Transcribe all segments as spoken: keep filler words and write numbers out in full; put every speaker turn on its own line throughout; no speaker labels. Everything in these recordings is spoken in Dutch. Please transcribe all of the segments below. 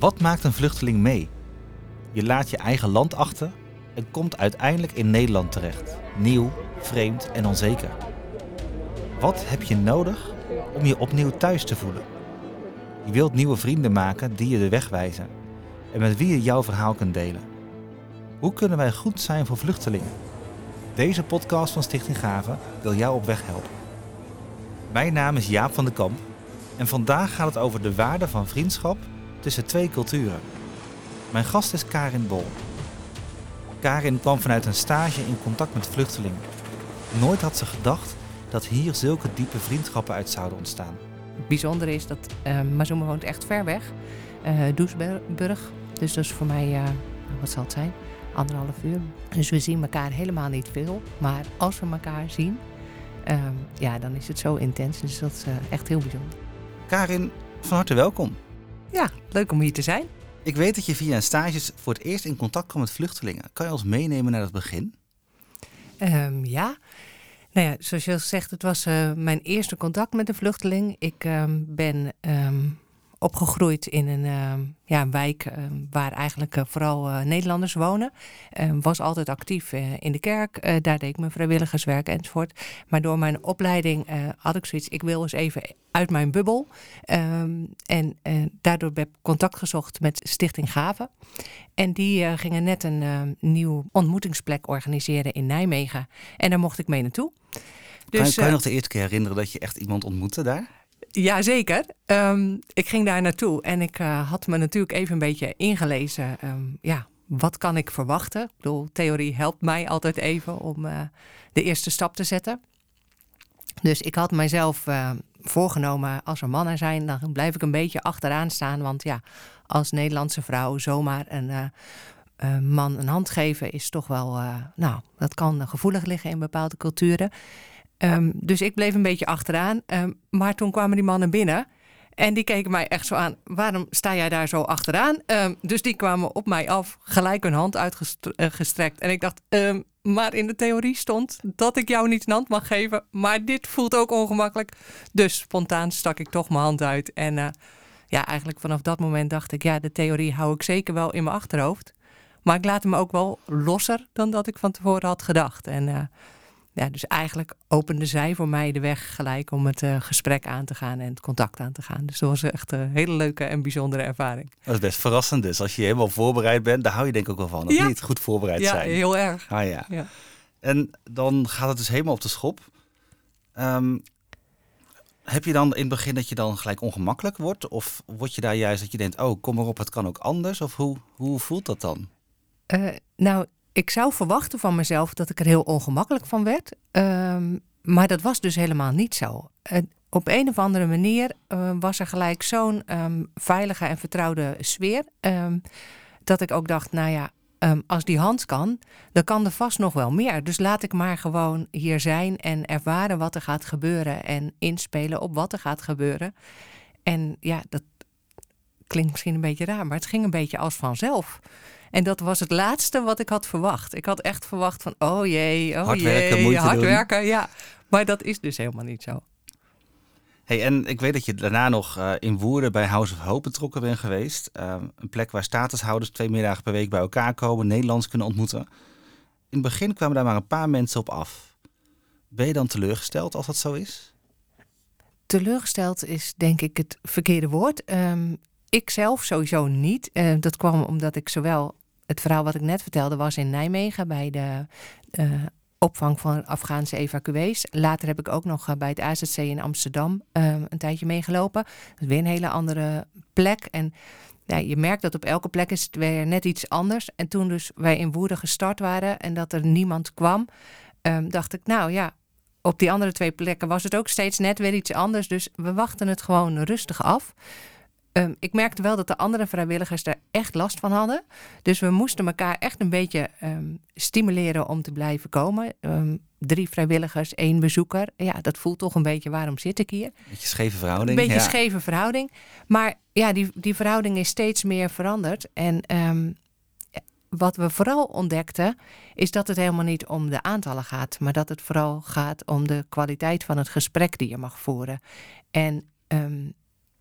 Wat maakt een vluchteling mee? Je laat je eigen land achter en komt uiteindelijk in Nederland terecht. Nieuw, vreemd en onzeker. Wat heb je nodig om je opnieuw thuis te voelen? Je wilt nieuwe vrienden maken die je de weg wijzen en met wie je jouw verhaal kunt delen. Hoe kunnen wij goed zijn voor vluchtelingen? Deze podcast van Stichting Gave wil jou op weg helpen. Mijn naam is Jaap van den Kamp en vandaag gaat het over de waarde van vriendschap tussen twee culturen. Mijn gast is Karin Bol. Karin kwam vanuit een stage in contact met vluchtelingen. Nooit had ze gedacht dat hier zulke diepe vriendschappen uit zouden ontstaan.
Het bijzondere is dat uh, Mazuma woont echt ver weg, uh, Doesburg. Dus dat is voor mij, uh, wat zal het zijn, anderhalf uur. Dus we zien elkaar helemaal niet veel. Maar als we elkaar zien, uh, ja, dan is het zo intens. Dus dat is uh, echt heel bijzonder.
Karin, van harte welkom.
Ja, leuk om hier te zijn.
Ik weet dat je via een stages voor het eerst in contact kwam met vluchtelingen. Kan je ons meenemen naar het begin?
Um, ja. Nou ja, zoals je al zegt, het was uh, mijn eerste contact met een vluchteling. Ik um, ben um, opgegroeid in een, um, ja, een wijk um, waar eigenlijk uh, vooral uh, Nederlanders wonen. Um, was altijd actief uh, in de kerk. Uh, daar deed ik mijn vrijwilligerswerk enzovoort. Maar door mijn opleiding uh, had ik zoiets, ik wil eens even uit mijn bubbel. Um, en uh, daardoor heb ik contact gezocht met Stichting Gave. En die uh, gingen net een uh, nieuw ontmoetingsplek organiseren in Nijmegen. En daar mocht ik mee naartoe.
Dus, kan, je, kan je
uh,
nog de eerste keer herinneren dat je echt iemand ontmoette daar?
Jazeker. Um, ik ging daar naartoe en ik uh, had me natuurlijk even een beetje ingelezen. Um, ja, wat kan ik verwachten? Ik bedoel, theorie helpt mij altijd even om uh, de eerste stap te zetten. Dus ik had mijzelf uh, voorgenomen, als er mannen zijn, dan blijf ik een beetje achteraan staan. Want ja, als Nederlandse vrouw zomaar een uh, uh, man een hand geven is toch wel, uh, nou, dat kan gevoelig liggen in bepaalde culturen. Um, dus ik bleef een beetje achteraan. Um, maar toen kwamen die mannen binnen en die keken mij echt zo aan. Waarom sta jij daar zo achteraan? Um, dus die kwamen op mij af, gelijk hun hand uitgestrekt. En ik dacht, um, maar in de theorie stond dat ik jou niet een hand mag geven. Maar dit voelt ook ongemakkelijk. Dus spontaan stak ik toch mijn hand uit. En uh, ja, eigenlijk vanaf dat moment dacht ik, ja, de theorie hou ik zeker wel in mijn achterhoofd. Maar ik laat hem ook wel losser dan dat ik van tevoren had gedacht. En uh, ja, dus eigenlijk opende zij voor mij de weg gelijk om het uh, gesprek aan te gaan en het contact aan te gaan. Dus dat was echt een hele leuke en bijzondere ervaring.
Dat is best verrassend dus. Als je helemaal voorbereid bent, daar hou je denk ik ook wel van. Of
ja.
niet goed voorbereid
ja,
zijn.
Ja, heel erg.
Ah, ja.
Ja.
En dan gaat het dus helemaal op de schop. Um, heb je dan in het begin dat je dan gelijk ongemakkelijk wordt? Of word je daar juist dat je denkt, oh, kom maar op, het kan ook anders? Of hoe, hoe voelt dat dan?
Uh, nou... Ik zou verwachten van mezelf dat ik er heel ongemakkelijk van werd. Um, maar dat was dus helemaal niet zo. Uh, op een of andere manier uh, was er gelijk zo'n um, veilige en vertrouwde sfeer. Um, dat ik ook dacht, nou ja, um, als die hand kan, dan kan er vast nog wel meer. Dus laat ik maar gewoon hier zijn en ervaren wat er gaat gebeuren. En inspelen op wat er gaat gebeuren. En ja, dat klinkt misschien een beetje raar, maar het ging een beetje als vanzelf. En dat was het laatste wat ik had verwacht. Ik had echt verwacht van, oh jee, oh
hard
jee,
werken, moeite
hard
doen.
werken, ja. Maar dat is dus helemaal niet zo.
Hey, en ik weet dat je daarna nog uh, in Woerden bij House of Hope betrokken bent geweest. Uh, een plek waar statushouders twee middagen per week bij elkaar komen, Nederlands kunnen ontmoeten. In het begin kwamen daar maar een paar mensen op af. Ben je dan teleurgesteld als dat zo is?
Teleurgesteld is denk ik het verkeerde woord. Um, ik zelf sowieso niet. Uh, dat kwam omdat ik zowel... Het verhaal wat ik net vertelde was in Nijmegen bij de uh, opvang van Afghaanse evacuees. Later heb ik ook nog uh, bij het A Z C in Amsterdam uh, een tijdje meegelopen. Dat is weer een hele andere plek. En ja, je merkt dat op elke plek is het weer net iets anders. En toen dus wij in Woerden gestart waren en dat er niemand kwam, um, dacht ik, nou ja, op die andere twee plekken was het ook steeds net weer iets anders. Dus we wachten het gewoon rustig af. Um, ik merkte wel dat de andere vrijwilligers daar echt last van hadden. Dus we moesten elkaar echt een beetje um, stimuleren om te blijven komen. Um, drie vrijwilligers, één bezoeker. Ja, dat voelt toch een beetje, waarom zit ik hier?
Een beetje scheve verhouding.
Een beetje
ja.
scheve verhouding. Maar ja, die, die verhouding is steeds meer veranderd. En um, wat we vooral ontdekten, is dat het helemaal niet om de aantallen gaat. Maar dat het vooral gaat om de kwaliteit van het gesprek die je mag voeren. En um,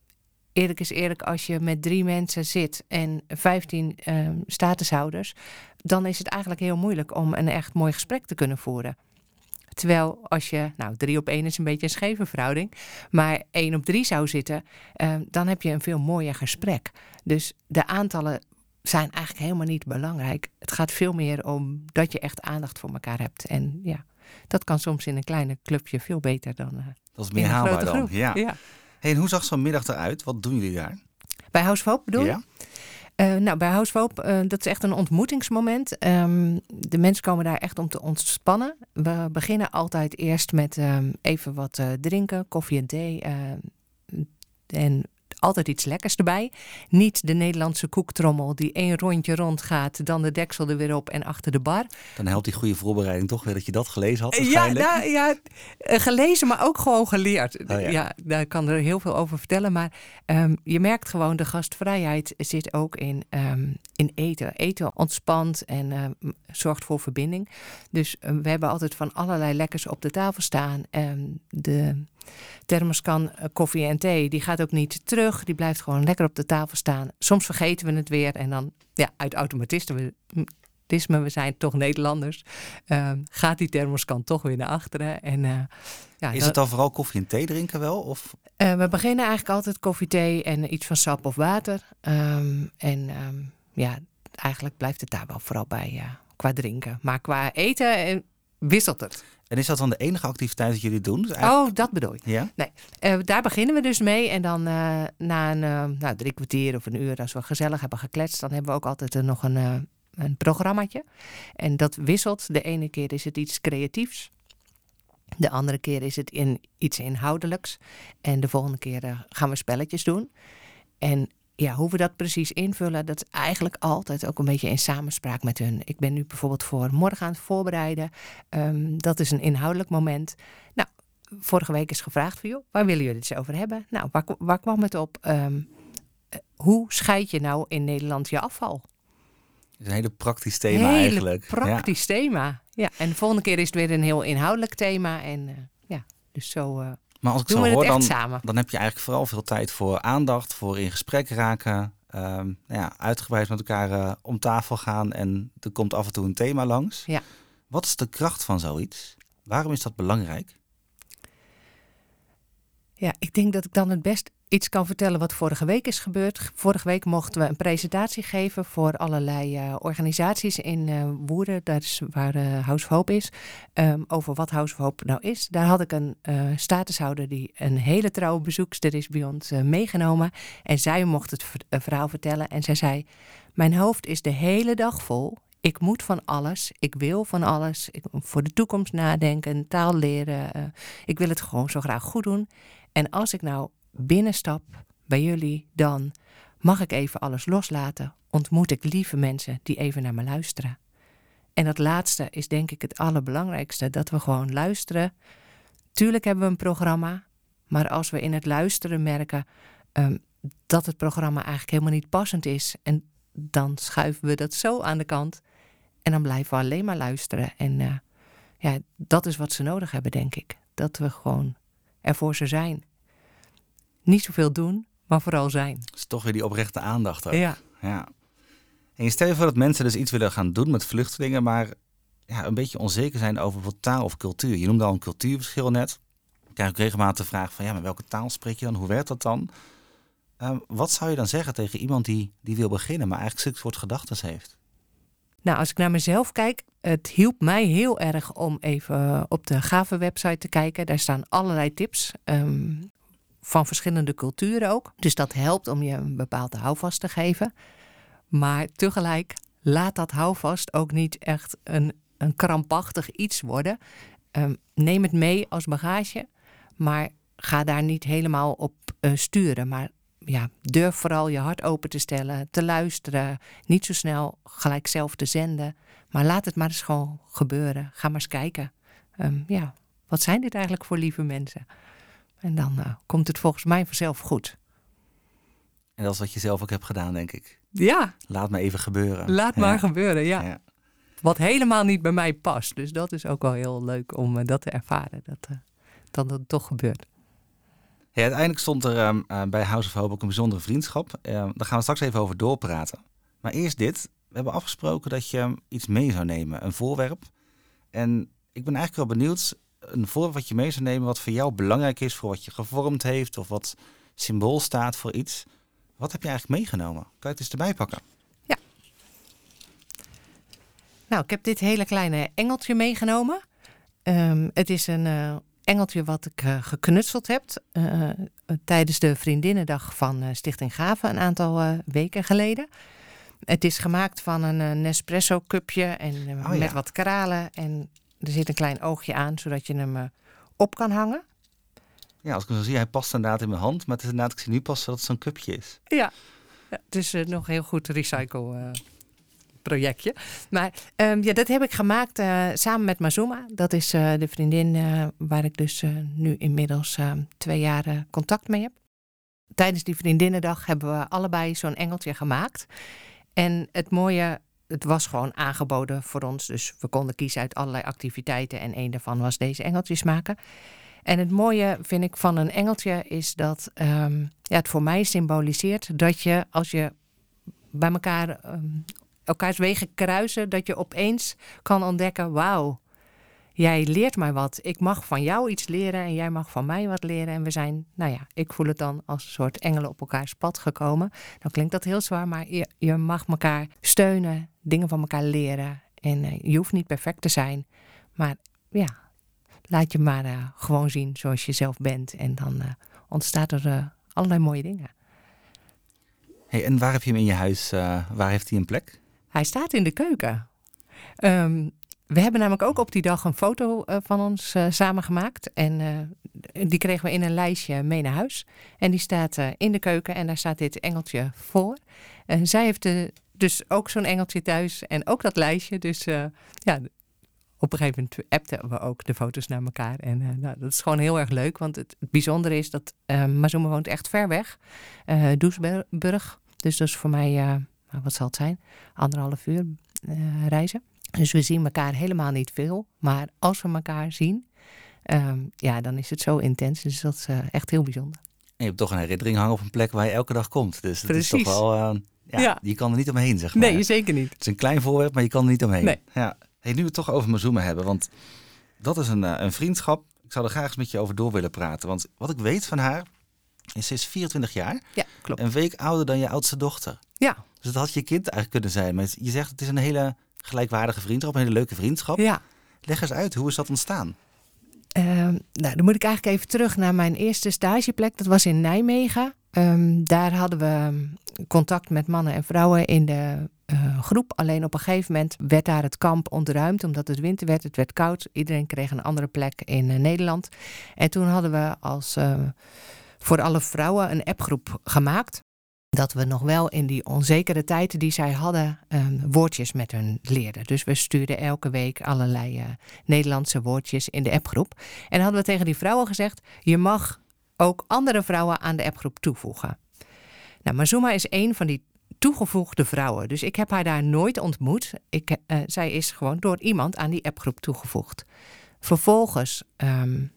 eerlijk is eerlijk, als je met drie mensen zit en vijftien uh, statushouders, dan is het eigenlijk heel moeilijk om een echt mooi gesprek te kunnen voeren. Terwijl als je, nou drie op één is een beetje een scheve verhouding, maar één op drie zou zitten, uh, dan heb je een veel mooier gesprek. Dus de aantallen zijn eigenlijk helemaal niet belangrijk. Het gaat veel meer om dat je echt aandacht voor elkaar hebt. En ja, dat kan soms in een kleine clubje veel beter dan uh,
dat is meer
in een
haalbaar
grote
dan.
groep.
Ja.
Ja.
Hey, en hoe zag zo'n middag eruit? Wat doen jullie daar?
Bij House of Hope bedoel je?
Ja.
Uh, nou, bij House of Hope, uh, dat is echt een ontmoetingsmoment. Um, de mensen komen daar echt om te ontspannen. We beginnen altijd eerst met um, even wat uh, drinken, koffie en thee. Uh, en altijd iets lekkers erbij. Niet de Nederlandse koektrommel die één rondje rondgaat, dan de deksel er weer op en achter de bar.
Dan helpt die goede voorbereiding toch weer dat je dat gelezen had
Ja,
waarschijnlijk.
nou, ja, gelezen, maar ook gewoon geleerd.
Oh, ja.
ja, daar kan er heel veel over vertellen. Maar um, je merkt gewoon, de gastvrijheid zit ook in, um, in eten. Eten ontspant en um, zorgt voor verbinding. Dus um, we hebben altijd van allerlei lekkers op de tafel staan. Um, de thermoskan uh, koffie en thee, die gaat ook niet terug. Die blijft gewoon lekker op de tafel staan. Soms vergeten we het weer en dan, ja, uit automatisme, we zijn toch Nederlanders, uh, gaat die thermoskan toch weer naar achteren. En, uh, ja,
is
dat,
het dan vooral koffie en thee drinken wel? Of?
Uh, we beginnen eigenlijk altijd koffie, thee en iets van sap of water. Um, en um, ja, eigenlijk blijft het daar wel vooral bij uh, qua drinken. Maar qua eten uh, wisselt het.
En is dat dan de enige activiteit dat jullie doen? Dus eigenlijk...
Oh, dat bedoel je.
Ja?
Nee, uh, daar beginnen we dus mee. En dan uh, na een uh, nou, drie kwartier of een uur, als we gezellig hebben gekletst, dan hebben we ook altijd uh, nog een, uh, een programmaatje. En dat wisselt. De ene keer is het iets creatiefs. De andere keer is het in iets inhoudelijks. En de volgende keer uh, gaan we spelletjes doen. En ja, hoe we dat precies invullen, dat is eigenlijk altijd ook een beetje in samenspraak met hun. Ik ben nu bijvoorbeeld voor morgen aan het voorbereiden. Um, dat is een inhoudelijk moment. Nou, vorige week is gevraagd van, joh, waar willen jullie het eens over hebben? Nou, waar, waar kwam het op? Um, hoe scheid je nou in Nederland je afval?
Het is een hele praktisch thema
hele
eigenlijk.
praktisch ja. thema. Ja, en de volgende keer is het weer een heel inhoudelijk thema. En uh, ja, dus zo... Uh,
Maar als ik
Doen
zo hoor, dan,
samen.
dan heb je eigenlijk vooral veel tijd voor aandacht, voor in gesprek raken, um, nou ja, uitgebreid met elkaar uh, om tafel gaan en er komt af en toe een thema langs.
Ja.
Wat is de kracht van zoiets? Waarom is dat belangrijk?
Ja, ik denk dat ik dan het best iets kan vertellen wat vorige week is gebeurd. Vorige week mochten we een presentatie geven voor allerlei uh, organisaties in uh, Woerden. Dat is waar uh, House of Hope is. Um, over wat House of Hope nou is. Daar had ik een uh, statushouder die een hele trouwe bezoekster is bij ons uh, meegenomen. En zij mocht het v- uh, verhaal vertellen. En zij zei, mijn hoofd is de hele dag vol. Ik moet van alles. Ik wil van alles. Ik moet voor de toekomst nadenken, taal leren. Uh, ik wil het gewoon zo graag goed doen. En als ik nou binnenstap bij jullie, dan mag ik even alles loslaten. Ontmoet ik lieve mensen die even naar me luisteren. En dat laatste is denk ik het allerbelangrijkste. Dat we gewoon luisteren. Tuurlijk hebben we een programma. Maar als we in het luisteren merken um, dat het programma eigenlijk helemaal niet passend is. En dan schuiven we dat zo aan de kant. En dan blijven we alleen maar luisteren. En uh, ja, dat is wat ze nodig hebben, denk ik. Dat we gewoon er voor ze zijn. Niet zoveel doen, maar vooral zijn.
Dat is toch weer die oprechte aandacht ook.
Ja.
ja. En je stel je voor dat mensen dus iets willen gaan doen met vluchtelingen, maar ja, een beetje onzeker zijn over wat taal of cultuur. Je noemde al een cultuurverschil net. Ik krijg ook regelmatig de vraag van, ja, maar welke taal spreek je dan? Hoe werkt dat dan? Uh, wat zou je dan zeggen tegen iemand die, die wil beginnen, maar eigenlijk zulke soort gedachten heeft?
Nou, als ik naar mezelf kijk, het hielp mij heel erg om even op de Gave website te kijken. Daar staan allerlei tips um, van verschillende culturen ook. Dus dat helpt om je een bepaalde houvast te geven. Maar tegelijk laat dat houvast ook niet echt een, een krampachtig iets worden. Um, neem het mee als bagage, maar ga daar niet helemaal op uh, sturen. Maar ja, durf vooral je hart open te stellen, te luisteren. Niet zo snel gelijk zelf te zenden. Maar laat het maar eens gewoon gebeuren. Ga maar eens kijken. Um, ja, wat zijn dit eigenlijk voor lieve mensen? En dan uh, komt het volgens mij vanzelf goed.
En dat is wat je zelf ook hebt gedaan, denk ik.
Ja.
Laat maar even gebeuren.
Laat
ja.
maar gebeuren, ja.
ja.
Wat helemaal niet bij mij past. Dus dat is ook wel heel leuk om uh, dat te ervaren. Dat, uh, dat het toch gebeurt.
Ja, uiteindelijk stond er um, uh, bij House of Hope ook een bijzondere vriendschap. Uh, daar gaan we straks even over doorpraten. Maar eerst dit. We hebben afgesproken dat je iets mee zou nemen. Een voorwerp. En ik ben eigenlijk wel benieuwd. Een voorwerp wat je mee zou nemen wat voor jou belangrijk is. Voor wat je gevormd heeft. Of wat symbool staat voor iets. Wat heb je eigenlijk meegenomen? Kan je het eens erbij pakken?
Ja. Nou, ik heb dit hele kleine engeltje meegenomen. Um, het is een uh, engeltje wat ik uh, geknutseld heb. Uh, tijdens de Vriendinnendag van uh, Stichting Gave een aantal uh, weken geleden. Het is gemaakt van een uh, Nespresso cupje en uh,
oh,
met
ja.
wat kralen. En er zit een klein oogje aan, zodat je hem uh, op kan hangen.
Ja, als ik hem zo zie, hij past inderdaad in mijn hand. Maar het is inderdaad, ik zie nu pas dat het zo'n cupje is.
Ja, ja het is uh, nog een heel goed recycle uh, projectje. Maar um, ja, dat heb ik gemaakt uh, samen met Mazuma. Dat is uh, de vriendin uh, waar ik dus uh, nu inmiddels uh, twee jaar uh, contact mee heb. Tijdens die Vriendinnendag hebben we allebei zo'n engeltje gemaakt. En het mooie, het was gewoon aangeboden voor ons. Dus we konden kiezen uit allerlei activiteiten. En een daarvan was deze engeltjes maken. En het mooie vind ik van een engeltje is dat um, ja, het voor mij symboliseert dat je als je bij elkaar um, elkaars wegen kruisen, dat je opeens kan ontdekken, wauw, jij leert mij wat. Ik mag van jou iets leren en jij mag van mij wat leren. En we zijn, nou ja, ik voel het dan als een soort engelen op elkaars pad gekomen. Dan klinkt dat heel zwaar, maar je, je mag elkaar steunen, dingen van elkaar leren. En uh, je hoeft niet perfect te zijn, maar ja, laat je maar uh, gewoon zien zoals je zelf bent. En dan uh, ontstaat er uh, allerlei mooie dingen.
Hey, en waar heb je hem in je huis? Uh, waar heeft hij een plek?
Hij staat in de keuken. Um, we hebben namelijk ook op die dag een foto uh, van ons uh, samengemaakt. En uh, die kregen we in een lijstje mee naar huis. En die staat uh, in de keuken en daar staat dit engeltje voor. En zij heeft uh, dus ook zo'n engeltje thuis en ook dat lijstje. Dus uh, ja, op een gegeven moment appten we ook de foto's naar elkaar. En uh, nou, dat is gewoon heel erg leuk. Want het, het bijzondere is dat uh, Mazuma woont echt ver weg. Uh, Doesburg. Dus dat is voor mij, uh, wat zal het zijn? Anderhalf uur uh, reizen. Dus we zien elkaar helemaal niet veel. Maar als we elkaar zien, um, ja, dan is het zo intens. Dus dat is uh, echt heel bijzonder.
En je hebt toch een herinnering hangen op een plek waar je elke dag komt. Dus dat
Precies.
is toch wel, uh, ja, ja, je kan er niet omheen, zeg maar.
Nee, zeker niet.
Het is een klein voorwerp, maar je kan er niet omheen.
Nee.
Ja. Hey, nu we het toch over Mazuma hebben, want dat is een, uh, een vriendschap. Ik zou er graag eens met je over door willen praten. Want wat ik weet van haar, is ze is vierentwintig jaar.
Ja, klopt.
Een week ouder dan je oudste dochter.
Ja.
Dus dat had je kind eigenlijk kunnen zijn. Maar je zegt het is een hele gelijkwaardige vriendschap, een hele leuke vriendschap.
Ja.
Leg eens uit, hoe is dat ontstaan?
Uh, nou, dan moet ik eigenlijk even terug naar mijn eerste stageplek. Dat was in Nijmegen. Um, daar hadden we contact met mannen en vrouwen in de uh, groep. Alleen op een gegeven moment werd daar het kamp ontruimd. Omdat het winter werd, het werd koud. Iedereen kreeg een andere plek in uh, Nederland. En toen hadden we als uh, voor alle vrouwen een appgroep gemaakt. Dat we nog wel in die onzekere tijden die zij hadden um, woordjes met hun leerden. Dus we stuurden elke week allerlei uh, Nederlandse woordjes in de appgroep. En hadden we tegen die vrouwen gezegd, je mag ook andere vrouwen aan de appgroep toevoegen. Nou, Mazuma is een van die toegevoegde vrouwen. Dus ik heb haar daar nooit ontmoet. Ik, uh, zij is gewoon door iemand aan die appgroep toegevoegd. Vervolgens um,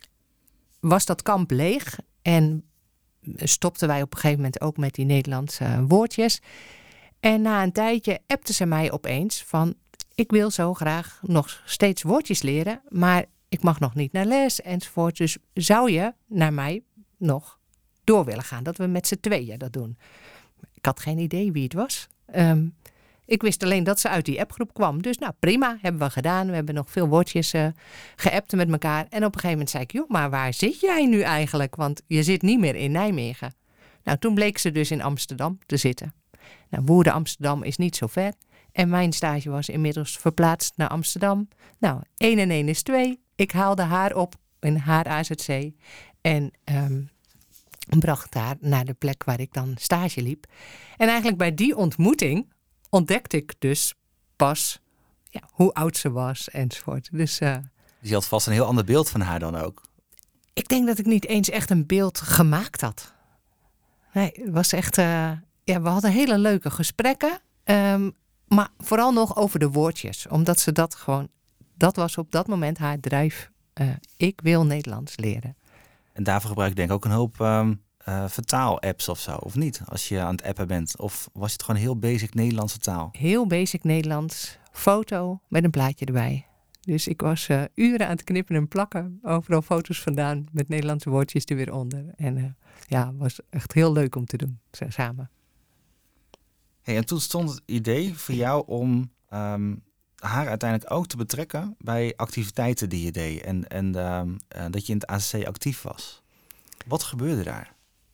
was dat kamp leeg en stopten wij op een gegeven moment ook met die Nederlandse woordjes. En na een tijdje appte ze mij opeens van, ik wil zo graag nog steeds woordjes leren, maar ik mag nog niet naar les enzovoort. Dus zou je naar mij nog door willen gaan? Dat we met z'n tweeën dat doen. Ik had geen idee wie het was. Um, ik wist alleen dat ze uit die appgroep kwam. Dus nou prima, hebben we gedaan. We hebben nog veel woordjes uh, geappt met elkaar. En op een gegeven moment zei ik, joh, maar waar zit jij nu eigenlijk? Want je zit niet meer in Nijmegen. Nou, toen bleek ze dus in Amsterdam te zitten. Nou, Woerden Amsterdam is niet zo ver. En mijn stage was inmiddels verplaatst naar Amsterdam. Nou, één en één is twee. Ik haalde haar op in haar A Z C. En um, bracht haar naar de plek waar ik dan stage liep. En eigenlijk bij die ontmoeting ontdekte ik dus pas ja, hoe oud ze was enzovoort. Dus, uh,
dus je had vast een heel ander beeld van haar dan ook.
Ik denk dat ik niet eens echt een beeld gemaakt had. Nee, het was echt... Uh, ja, we hadden hele leuke gesprekken. Um, maar vooral nog over de woordjes. Omdat ze dat gewoon... Dat was op dat moment haar drijf. Uh, ik wil Nederlands leren.
En daarvoor gebruik ik denk ik ook een hoop um, uh, vertaal-apps of zo, of niet? Als je aan het appen bent. Of was het gewoon heel basic Nederlandse taal?
Heel basic Nederlands. Foto met een plaatje erbij. Dus ik was uh, uren aan het knippen en plakken. Overal foto's vandaan met Nederlandse woordjes er weer onder. En uh, ja, het was echt heel leuk om te doen, samen.
Hey, en toen stond het idee voor jou om um, haar uiteindelijk ook te betrekken bij activiteiten die je deed. En, en um, uh, dat je in het A C C actief was. Wat gebeurde daar?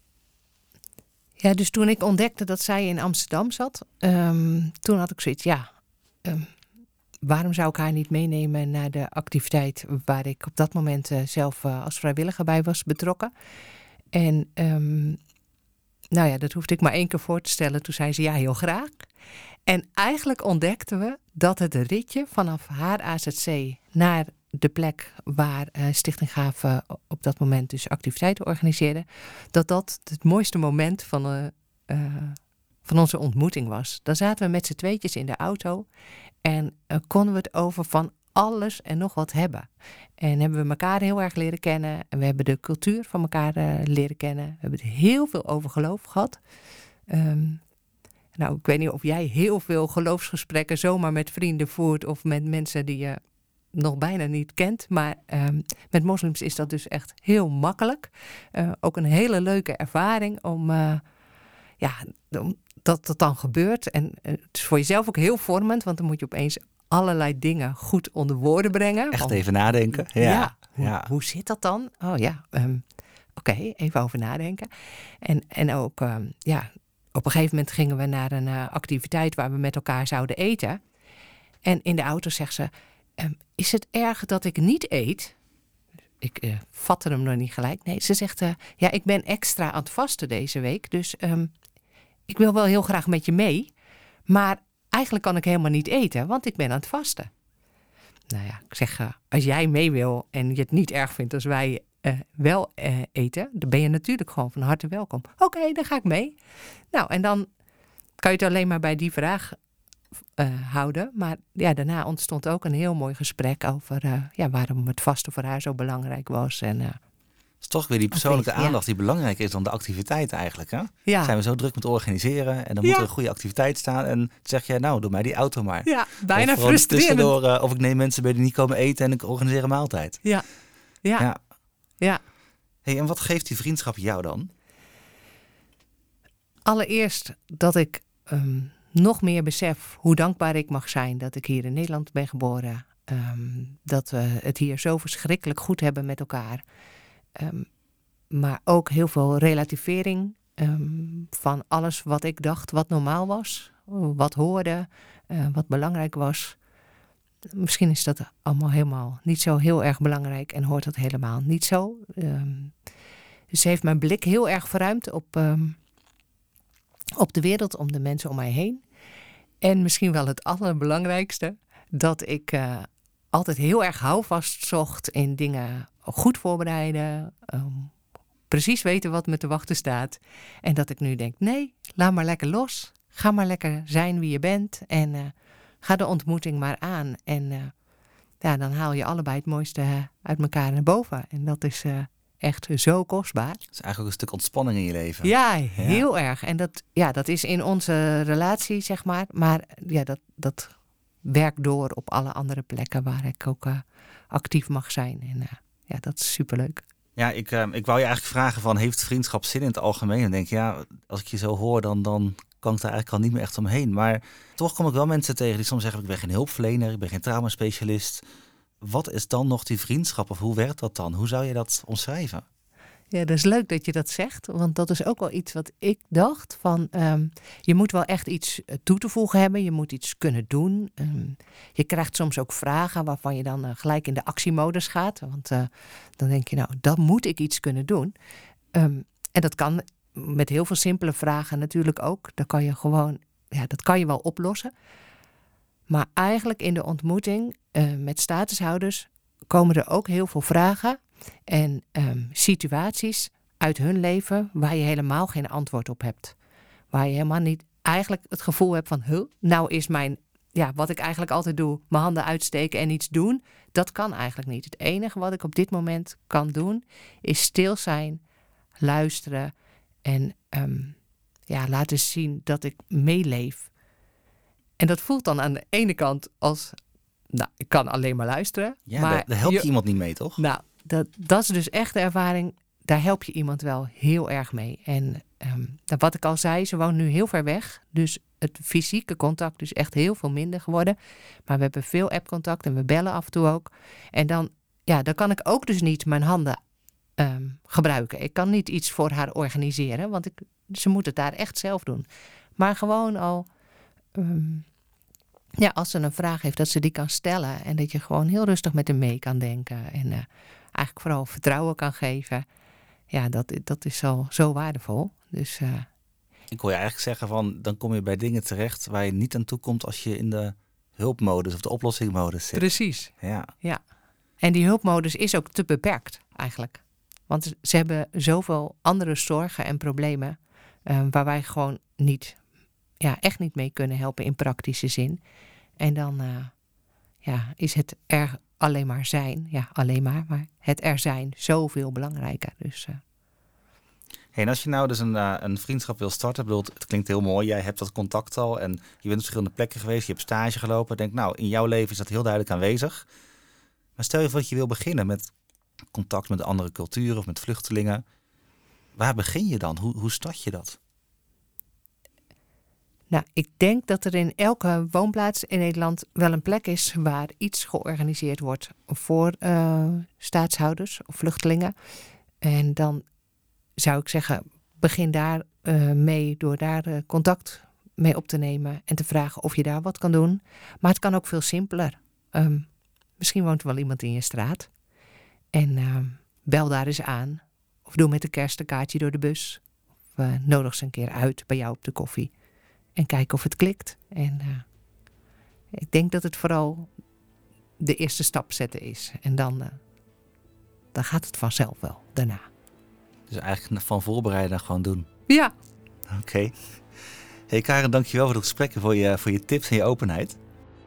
Ja, dus toen ik ontdekte dat zij in Amsterdam zat, um, toen had ik zoiets, ja, um, waarom zou ik haar niet meenemen naar de activiteit waar ik op dat moment uh, zelf uh, als vrijwilliger bij was betrokken. En um, nou ja, dat hoefde ik maar één keer voor te stellen. Toen zei ze ja, heel graag. En eigenlijk ontdekten we dat het ritje vanaf haar A Z C naar de plek waar uh, Stichting Gave op dat moment dus activiteiten organiseerde, dat dat het mooiste moment van, uh, uh, van onze ontmoeting was. Dan zaten we met z'n tweetjes in de auto en uh, konden we het over van alles en nog wat hebben. En hebben we elkaar heel erg leren kennen. En we hebben de cultuur van elkaar uh, leren kennen. We hebben het heel veel over geloof gehad. Um, nou, ik weet niet of jij heel veel geloofsgesprekken zomaar met vrienden voert of met mensen die je nog bijna niet kent. Maar um, met moslims is dat dus echt heel makkelijk. Uh, ook een hele leuke ervaring om, uh, ja, om dat dat dan gebeurt. En uh, het is voor jezelf ook heel vormend, want dan moet je opeens allerlei dingen goed onder woorden brengen.
Echt
Want,
even nadenken. Ja,
ja, hoe,
ja.
hoe zit dat dan? Oh ja, um, oké, okay, even over nadenken. En, en ook, um, ja, op een gegeven moment gingen we naar een uh, activiteit waar we met elkaar zouden eten. En in de auto zegt ze, um, is het erg dat ik niet eet? Ik uh, vatte hem nog niet gelijk. Nee, ze zegt, uh, ja, ik ben extra aan het vasten deze week. Dus um, ik wil wel heel graag met je mee. Maar eigenlijk kan ik helemaal niet eten, want ik ben aan het vasten. Nou ja, ik zeg, uh, als jij mee wil en je het niet erg vindt als wij uh, wel uh, eten, dan ben je natuurlijk gewoon van harte welkom. Oké, okay, dan ga ik mee. Nou, en dan kan je het alleen maar bij die vraag uh, houden. Maar ja, daarna ontstond ook een heel mooi gesprek over uh, ja, waarom het vasten voor haar zo belangrijk was. En, uh,
Het is toch weer die persoonlijke
ja.
aandacht die belangrijker is dan de activiteit eigenlijk. Hè?
Ja.
Zijn we zo druk met organiseren en dan
Ja.
moet er een goede activiteit staan. En dan zeg je, nou, doe mij die auto maar.
Ja, bijna
of
frustrerend.
Tussendoor, uh, of ik neem mensen bij die niet komen eten en ik organiseer een maaltijd.
Ja, ja, ja. ja.
Hey, en wat geeft die vriendschap jou dan?
Allereerst dat ik um, nog meer besef hoe dankbaar ik mag zijn dat ik hier in Nederland ben geboren. Um, dat we het hier zo verschrikkelijk goed hebben met elkaar. Um, maar ook heel veel relativering um, van alles wat ik dacht wat normaal was. Wat hoorde, uh, wat belangrijk was. Misschien is dat allemaal helemaal niet zo heel erg belangrijk en hoort dat helemaal niet zo. Um, dus ze heeft mijn blik heel erg verruimd op, um, op de wereld, om de mensen om mij heen. En misschien wel het allerbelangrijkste, dat ik uh, altijd heel erg houvast zocht in dingen goed voorbereiden, um, precies weten wat me te wachten staat. En dat ik nu denk, nee, laat maar lekker los. Ga maar lekker zijn wie je bent en uh, ga de ontmoeting maar aan. En uh, ja, dan haal je allebei het mooiste uit elkaar naar boven. En dat is uh, echt zo kostbaar.
Het is eigenlijk ook een stuk ontspanning in je leven.
Ja, heel ja. erg. En dat, ja, dat is in onze relatie, zeg maar. Maar ja, dat, dat werkt door op alle andere plekken waar ik ook uh, actief mag zijn. En uh, ja, dat is superleuk.
Ja, ik, uh, ik wou je eigenlijk vragen van, heeft vriendschap zin in het algemeen? En denk je, ja, als ik je zo hoor, dan, dan kan ik daar eigenlijk al niet meer echt omheen. Maar toch kom ik wel mensen tegen die soms zeggen, ik ben geen hulpverlener, ik ben geen traumaspecialist. Wat is dan nog die vriendschap of hoe werkt dat dan? Hoe zou je dat omschrijven?
Ja, dat is leuk dat je dat zegt, want dat is ook wel iets wat ik dacht van, um, je moet wel echt iets toe te voegen hebben, je moet iets kunnen doen. Um, je krijgt soms ook vragen waarvan je dan uh, gelijk in de actiemodus gaat, want uh, dan denk je, nou, dat moet ik iets kunnen doen. Um, en dat kan met heel veel simpele vragen natuurlijk ook. Dat kan je gewoon, ja, dat kan je wel oplossen. Maar eigenlijk in de ontmoeting uh, met statushouders komen er ook heel veel vragen en um, situaties uit hun leven waar je helemaal geen antwoord op hebt. Waar je helemaal niet eigenlijk het gevoel hebt van, huh, nou is mijn ja, wat ik eigenlijk altijd doe, mijn handen uitsteken en iets doen, dat kan eigenlijk niet. Het enige wat ik op dit moment kan doen, is stil zijn, luisteren en um, ja, laten zien dat ik meeleef. En dat voelt dan aan de ene kant als, nou, ik kan alleen maar luisteren.
Ja,
maar
daar, daar help je,
je
iemand niet mee, toch?
Nou, dat, dat is dus echt de ervaring. Daar help je iemand wel heel erg mee. En um, wat ik al zei, ze woont nu heel ver weg. Dus het fysieke contact is echt heel veel minder geworden. Maar we hebben veel appcontact en we bellen af en toe ook. En dan, ja, dan kan ik ook dus niet mijn handen um, gebruiken. Ik kan niet iets voor haar organiseren, want ik, ze moet het daar echt zelf doen. Maar gewoon al, um, ja, als ze een vraag heeft, dat ze die kan stellen. En dat je gewoon heel rustig met haar mee kan denken. En uh, eigenlijk vooral vertrouwen kan geven. Ja, dat, dat is zo, zo waardevol. Dus, uh,
ik hoor je eigenlijk zeggen van, dan kom je bij dingen terecht waar je niet aan toe komt als je in de hulpmodus of de oplossingmodus zit.
Precies.
Ja.
ja. En die hulpmodus is ook te beperkt eigenlijk. Want ze hebben zoveel andere zorgen en problemen uh, waar wij gewoon niet, ja, echt niet mee kunnen helpen in praktische zin. En dan uh, ja, is het er alleen maar zijn. Ja, alleen maar. Maar het er zijn zoveel belangrijker. Dus, uh...
hey, en als je nou dus een, uh, een vriendschap wil starten, bedoel, het klinkt heel mooi. Jij hebt dat contact al en je bent op verschillende plekken geweest. Je hebt stage gelopen. Denk, nou, in jouw leven is dat heel duidelijk aanwezig. Maar stel je voor dat je wil beginnen met contact met andere culturen of met vluchtelingen. Waar begin je dan? Hoe, hoe start je dat?
Nou, ik denk dat er in elke woonplaats in Nederland wel een plek is waar iets georganiseerd wordt voor uh, staatshouders of vluchtelingen. En dan zou ik zeggen, begin daar uh, mee door daar uh, contact mee op te nemen en te vragen of je daar wat kan doen. Maar het kan ook veel simpeler. Um, misschien woont er wel iemand in je straat. En uh, bel daar eens aan. Of doe met de kerst een kaartje door de bus. Of uh, nodig ze een keer uit bij jou op de koffie. En kijken of het klikt. En uh, ik denk dat het vooral de eerste stap zetten is. En dan, uh, dan gaat het vanzelf wel daarna.
Dus eigenlijk van voorbereiden gewoon doen.
Ja.
Oké. Okay. Hey Karen, dankjewel voor het gesprek en voor je, voor je tips en je openheid.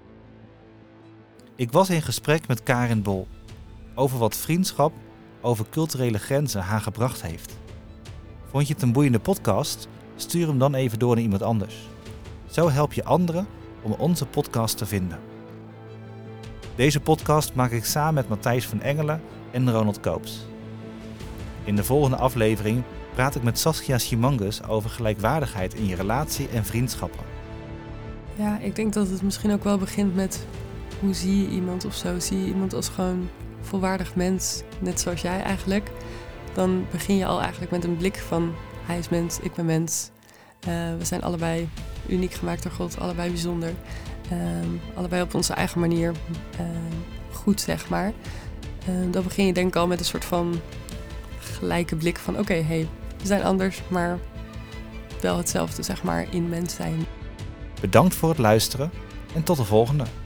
Ik was in gesprek met Karin Bol over wat vriendschap over culturele grenzen haar gebracht heeft. Vond je het een boeiende podcast? Stuur hem dan even door naar iemand anders. Zo help je anderen om onze podcast te vinden. Deze podcast maak ik samen met Matthijs van Engelen en Ronald Koops. In de volgende aflevering praat ik met Saskia Simangus over gelijkwaardigheid in je relatie en vriendschappen.
Ja, ik denk dat het misschien ook wel begint met hoe zie je iemand of zo. Zie je iemand als gewoon volwaardig mens, net zoals jij eigenlijk. Dan begin je al eigenlijk met een blik van hij is mens, ik ben mens. Uh, we zijn allebei uniek gemaakt door God, allebei bijzonder. Uh, allebei op onze eigen manier uh, goed, zeg maar. Uh, dan begin je denk ik al met een soort van gelijke blik van oké, okay, hey, we zijn anders, maar wel hetzelfde, zeg maar, in mens zijn.
Bedankt voor het luisteren en tot de volgende.